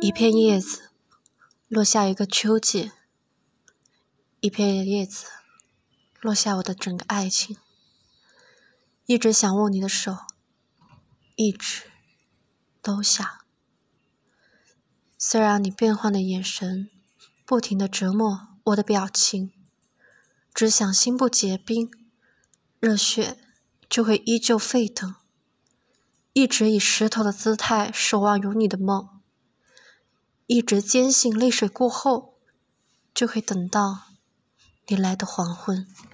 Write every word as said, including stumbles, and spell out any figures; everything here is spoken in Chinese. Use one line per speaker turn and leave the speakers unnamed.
一片叶子落下一个秋季，一片叶子落下我的整个爱情。一直想握你的手，一直都想。虽然你变幻的眼神不停地折磨我的表情，只想心不结冰，热血就会依旧沸腾。一直以石头的姿态守望有你的梦，一直坚信泪水过后就会等到你来的黄昏。